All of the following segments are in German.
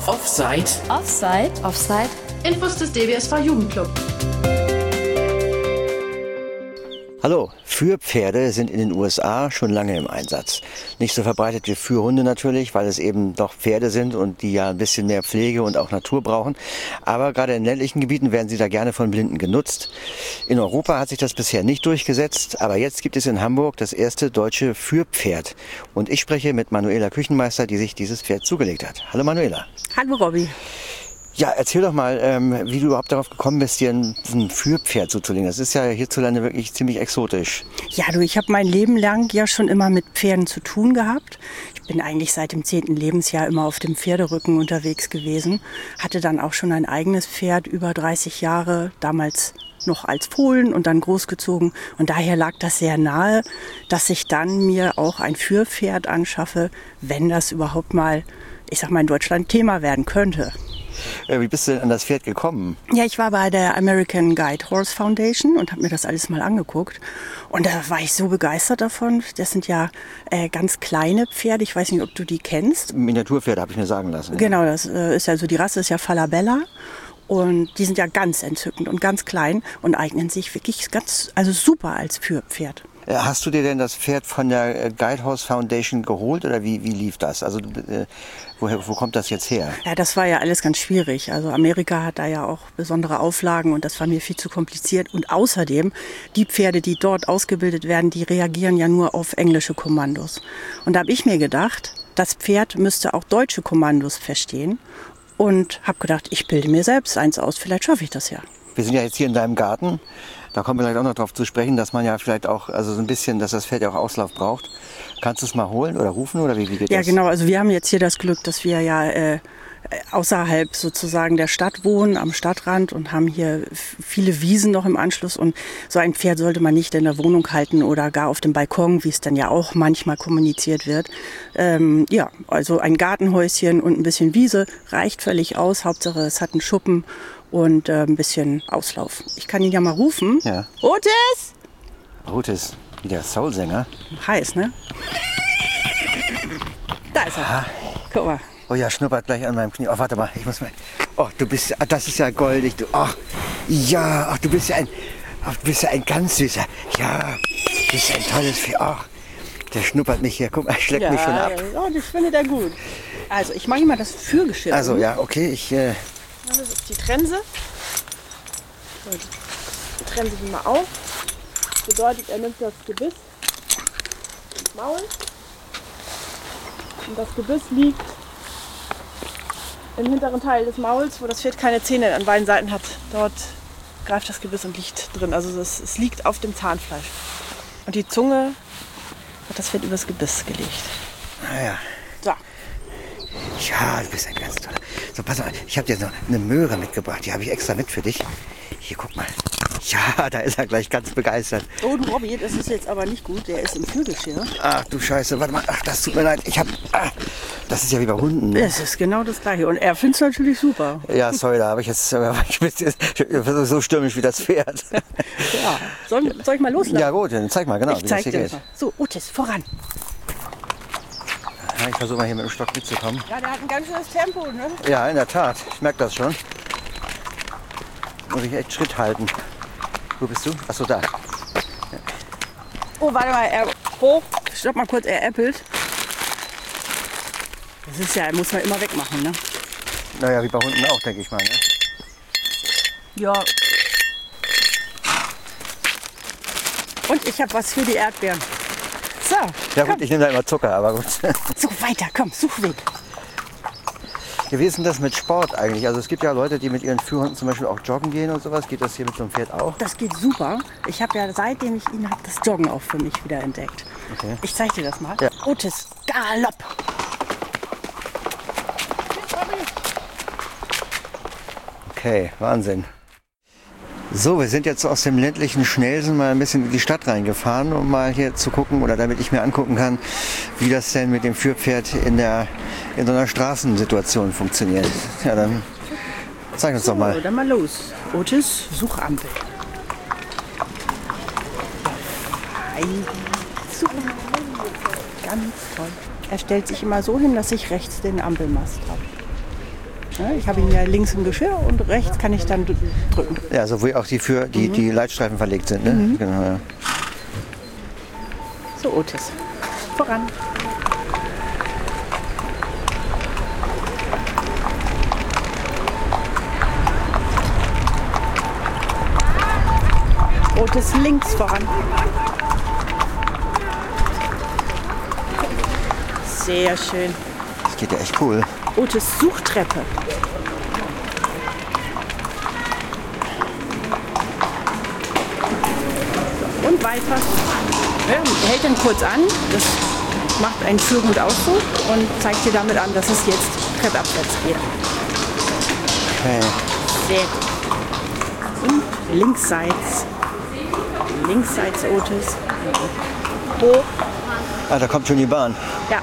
Offside. Offside. Offside. Infos des DBSV Jugendclub. Hallo, Führpferde sind in den USA schon lange im Einsatz. Nicht so verbreitet wie Führhunde natürlich, weil es eben doch Pferde sind und die ja ein bisschen mehr Pflege und auch Natur brauchen. Aber gerade in ländlichen Gebieten werden sie da gerne von Blinden genutzt. In Europa hat sich das bisher nicht durchgesetzt, aber jetzt gibt es in Hamburg das erste deutsche Führpferd. Und ich spreche mit Manuela Küchenmeister, die sich dieses Pferd zugelegt hat. Hallo Manuela. Hallo Robby. Ja, erzähl doch mal, wie du überhaupt darauf gekommen bist, dir ein Führpferd zuzulegen. Das ist ja hierzulande wirklich ziemlich exotisch. Ja, ich habe mein Leben lang ja schon immer mit Pferden zu tun gehabt. Ich bin eigentlich seit dem 10. Lebensjahr immer auf dem Pferderücken unterwegs gewesen. Hatte dann auch schon ein eigenes Pferd, über 30 Jahre, damals noch als Fohlen und dann großgezogen. Und daher lag das sehr nahe, dass ich dann mir auch ein Führpferd anschaffe, wenn das überhaupt mal, ich sag mal, in Deutschland Thema werden könnte. Wie bist du denn an das Pferd gekommen? Ja, ich war bei der American Guide Horse Foundation und habe mir das alles mal angeguckt. Und da war ich so begeistert davon. Das sind ja ganz kleine Pferde. Ich weiß nicht, ob du die kennst. Miniaturpferde, habe ich mir sagen lassen. Genau, das ist ja so, die Rasse ist ja Falabella. Und die sind ja ganz entzückend und ganz klein und eignen sich wirklich also super als Führpferd. Hast du dir denn das Pferd von der Guide Horse Foundation geholt oder wie lief das? Also wo kommt das jetzt her? Ja, das war ja alles ganz schwierig. Also Amerika hat da ja auch besondere Auflagen und das war mir viel zu kompliziert. Und außerdem, die Pferde, die dort ausgebildet werden, die reagieren ja nur auf englische Kommandos. Und da habe ich mir gedacht, das Pferd müsste auch deutsche Kommandos verstehen. Und habe gedacht, ich bilde mir selbst eins aus, vielleicht schaffe ich das ja. Wir sind ja jetzt hier in deinem Garten. Da kommen wir vielleicht auch noch drauf zu sprechen, dass man ja vielleicht auch, also so ein bisschen, dass das Pferd ja auch Auslauf braucht. Kannst du es mal holen oder rufen oder wie geht das? Ja, genau. Also wir haben jetzt hier das Glück, dass wir ja außerhalb sozusagen der Stadt wohnen, am Stadtrand und haben hier viele Wiesen noch im Anschluss. Und so ein Pferd sollte man nicht in der Wohnung halten oder gar auf dem Balkon, wie es dann ja auch manchmal kommuniziert wird. Ja, also ein Gartenhäuschen und ein bisschen Wiese reicht völlig aus. Hauptsache es hat einen Schuppen und ein bisschen Auslauf. Ich kann ihn ja mal rufen. Ja. Otis! Otis, wie der Soulsänger. Heiß, ne? Da ist er. Aha. Guck mal. Oh ja, schnuppert gleich an meinem Knie. Oh, warte mal, ich muss mal. Oh, das ist ja goldig. Du, ach, ja, ach, du bist ja ein ganz süßer. Ja, du bist ein tolles Vieh. Ach, der schnuppert mich hier. Guck mal, schlägt mich schon ab. Ja, das findet er gut. Also, ich mache ihm mal das Führgeschirr. Also, ja, okay, Das ist die Trense. So, die Trense die mal auf. Bedeutet, er nimmt das Gebiss ins Maul. Und das Gebiss liegt im hinteren Teil des Mauls, wo das Pferd keine Zähne an beiden Seiten hat. Dort greift das Gebiss und liegt drin. Also es liegt auf dem Zahnfleisch. Und die Zunge hat das Pferd übers Gebiss gelegt. Naja. So. Ja, du bist ein ganz toller. So, pass mal, ich habe dir noch eine Möhre mitgebracht. Die habe ich extra mit für dich. Hier, guck mal. Ja, da ist er gleich ganz begeistert. Oh, du Robby, das ist jetzt aber nicht gut. Der ist im Führgeschirr. Ach du Scheiße, warte mal. Ach, das tut mir leid. Das ist ja wie bei Hunden. Ne? Das ist genau das Gleiche. Und er findet es natürlich super. Ja, sorry, da habe ich jetzt so stürmisch wie das Pferd. Ja. Soll ich mal loslassen? Ja gut, dann zeig mal genau, ich wie das zeig hier dir geht. mal. So, Otis, voran. Ja, ich versuche mal hier mit dem Stock mitzukommen. Ja, der hat ein ganz schönes Tempo, ne? Ja, in der Tat. Ich merke das schon. Muss ich echt Schritt halten. Wo bist du? Achso, da. Oh, warte mal, hoch. Stopp mal kurz, er äppelt. Das ist ja, muss man immer wegmachen, ne? Naja, wie bei Hunden auch, denke ich mal. Ne? Ja. Und ich habe was für die Erdbeeren. So, Ja komm. gut, ich nehme da immer Zucker, aber gut. So, weiter, komm, such Weg. Ja, wie ist denn das mit Sport eigentlich? Also es gibt ja Leute, die mit ihren Führhunden zum Beispiel auch joggen gehen und sowas. Geht das hier mit so einem Pferd auch? Das geht super. Ich habe ja, seitdem ich ihn habe, das Joggen auch für mich wieder entdeckt. Okay. Ich zeige dir das mal. Ja. Otis, Galopp. Okay, Wahnsinn. So, wir sind jetzt aus dem ländlichen Schnelsen mal ein bisschen in die Stadt reingefahren, um mal hier zu gucken oder damit ich mir angucken kann, wie das denn mit dem Führpferd in so einer Straßensituation funktioniert. Ja, dann zeig uns doch mal. So, dann mal los. Otis, Suchampel. Super. Ganz toll. Er stellt sich immer so hin, dass ich rechts den Ampelmast habe. Ne? Ich habe ihn ja links im Geschirr und rechts kann ich dann drücken. Ja, so wo auch die Leitstreifen verlegt sind. Ne? Genau, ja. So, Otis. Voran. Otis links voran. Sehr schön. Das geht ja echt cool. Otis Suchtreppe. Und weiter. Ja, hält dann kurz an. Das macht einen Führhund-Auszug und zeigt dir damit an, dass es jetzt treppabwärts geht. Okay. Sehr gut. Und linksseits. Linksseits Otis. Hoch. Ah, da kommt schon die Bahn. Ja.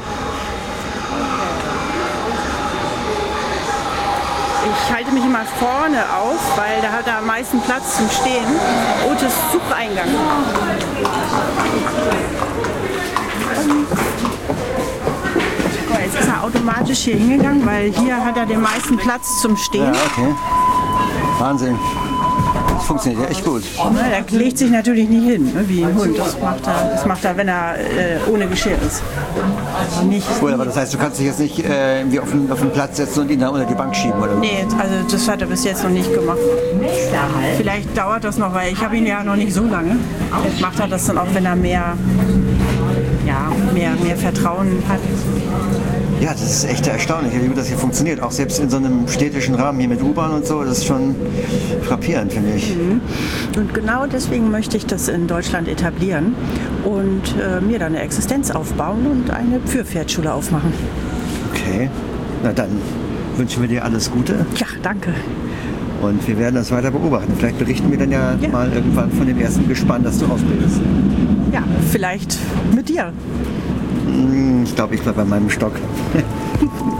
Ich halte mich immer vorne auf, weil da hat er am meisten Platz zum Stehen. Otis Zugeingang. Guck mal, jetzt ist er automatisch hier hingegangen, weil hier hat er den meisten Platz zum Stehen. Ja, okay. Wahnsinn. Das funktioniert ja echt gut. Der legt sich natürlich nicht hin, ne, wie ein Hund. Das macht er, wenn er ohne Geschirr ist. Also nicht. Cool, aber das heißt, du kannst dich jetzt nicht wie auf den Platz setzen und ihn da unter die Bank schieben, oder? Nee, also das hat er bis jetzt noch nicht gemacht. Vielleicht dauert das noch, weil ich habe ihn ja noch nicht so lange. Jetzt macht er das dann auch, wenn er mehr Vertrauen hat. Ja, das ist echt erstaunlich, wie gut das hier funktioniert. Auch selbst in so einem städtischen Rahmen hier mit U-Bahn und so, das ist schon frappierend, finde ich. Und genau deswegen möchte ich das in Deutschland etablieren und mir da eine Existenz aufbauen und eine Führpferdschule aufmachen. Okay, na dann wünschen wir dir alles Gute. Ja, danke. Und wir werden das weiter beobachten. Vielleicht berichten wir dann ja mal irgendwann von dem ersten Gespann, das du ausbildest. Ja, vielleicht mit dir. Ich glaube, ich bleibe bei meinem Stock.